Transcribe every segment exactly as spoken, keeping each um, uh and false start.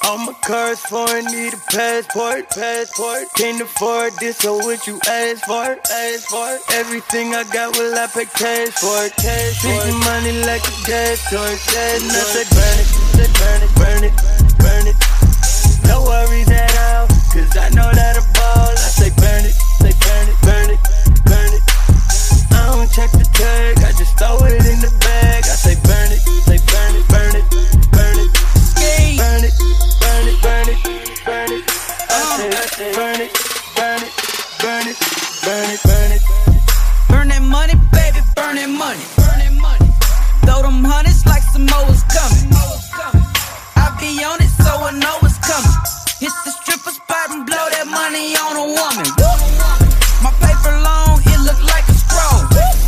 All my cars foreign, need a passport, passport. Can't afford this, so what you ask for, ask for. Everything I got, will I pay cash for, cash for. Treat money like a gas torch, gas torch. I say burn it, say burn it, burn it, burn it. No worries at all, cause I know that I ball. I say burn it, say burn it, burn it, burn it. I don't check the tag, I just throw it in the bag. I say burn it, say burn it, burn it, burn it. Burn it, burn it, burn it, burn it. I say, I say burn it, burn it, burn it, burn it, burn it. Burn that money, baby, burn that money. Burn that money. Throw them hundreds like some more is coming. I be on it, so I know it's coming. Hit the stripper spot and blow that money on a woman. My paper long, it look like a scroll.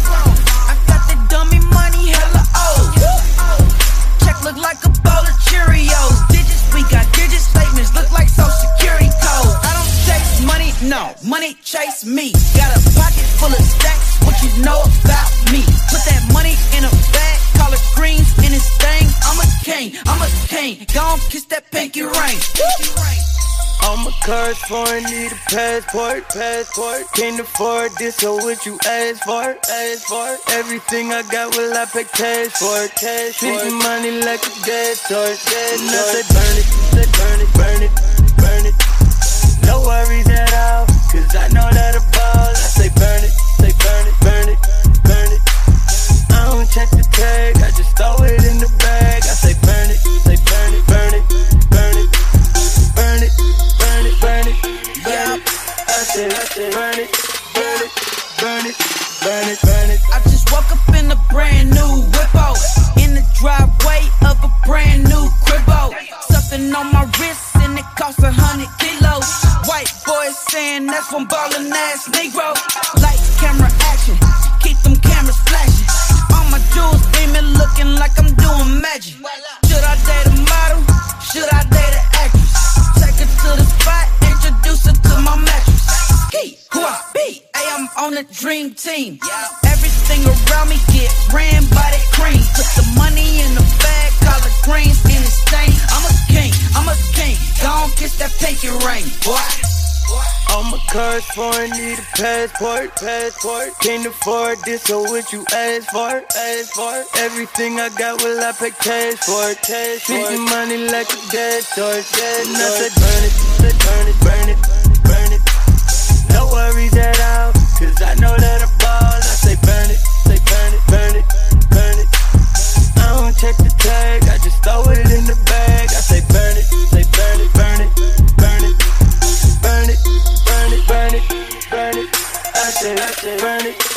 I got the dummy money, hella old. Check look like a bowl of Cheerios. Digits, we got digit statements, look like social security codes. I don't chase money, no, money chase me. Got a pocket full of stacks, what you know about me? Put that money in a bag, collard greens in his thing. I'm a king, I'm a king. Gon' kiss that pinky ring. All my cars foreign, need a passport, passport. Can't afford this, so what you ask for, ask for. Everything I got, will I pay cash for, cash for. Treat money like a gas torch, gas torch. I say burn it, say burn it, burn it, burn it. No worries at all, cause I know that I ball. I say burn it, say burn it, burn it, burn it. I don't check the tag, I just throw it in the bag. I say burn it, say burn it, burn it, burn it. Burn it, burn it, burn it, burn it. I said, I said, burn it, burn it, burn it, burn it, burn it. I just woke up in a brand new whippo, in the driveway of a brand new cribbo. Something on my wrist and it costs a hundred kilos. White boy saying that's one ballin' ass Negro. Light, camera, action, keep them cameras flashing. All my jewels beaming, looking like I'm doing magic. Should I date a model? Should I date an actress? Take her to the spot, introduce her to my mattress. Hey, who I be? Hey, I'm on the dream team. Everything around me get ran by that cream. Put the money in the bag, collard greens in his stain. I'm a king, I'm a king. Gon' kiss that pinky ring, boy. All my cars foreign, need a passport, passport. Can't afford this, so what you ask for, ask for. Everything I got, will I pay cash for, cash for. Treat money like a gas torch, gas torch. I say burn it, say burn it, burn it, burn it. No worries at all, cause I know that I ball. I say burn it, say burn it, burn it, burn it. I don't check the tag, I just throw it in the bag. I say burn it, say burn it, burn it, burn it. Burn it, burn it, burn it, burn it. I say, I say, burn it.